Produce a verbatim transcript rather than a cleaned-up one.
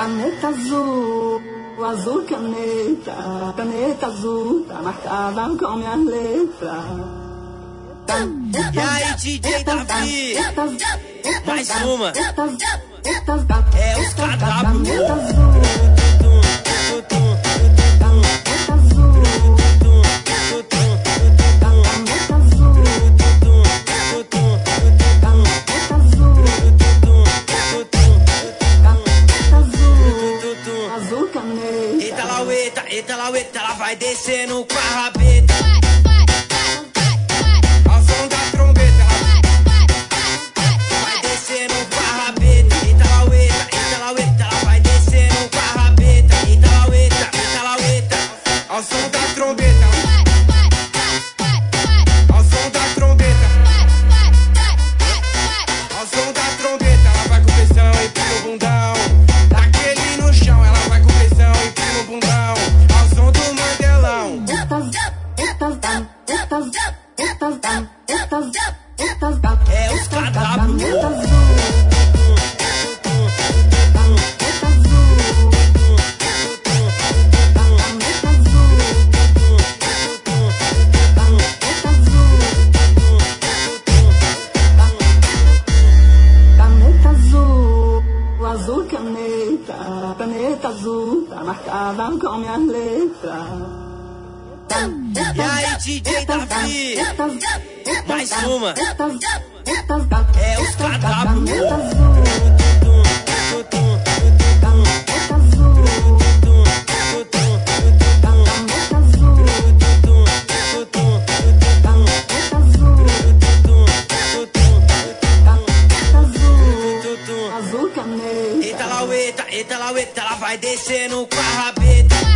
Caneta azul, azul caneta, caneta azul, tá marcada com minha letra. E aí, D J Davi, mais uma, é os cadáveros. Eita laueta, eita laueta, ela vai descendo com a rabeta. Ao som da trombeta, ela vai descendo com a rabeta. Eita laueta, eita laueta, ela vai descendo com a rabeta. Eita laueta, eita laueta, ao som da trombeta, ao som da trombeta, ao som da trombeta, ela vai com pressão e pega o bundão. Daquele no chão, ela vai com pressão e pega o bundão. Ao som do Mandelão. É os cadáveros. Azul caneta, caneta azul, tá marcada com minha letra. E aí, D J Davi, mais uma, é os cadáveros. Eita laueta, eita laueta, ela vai descendo com a rabeta.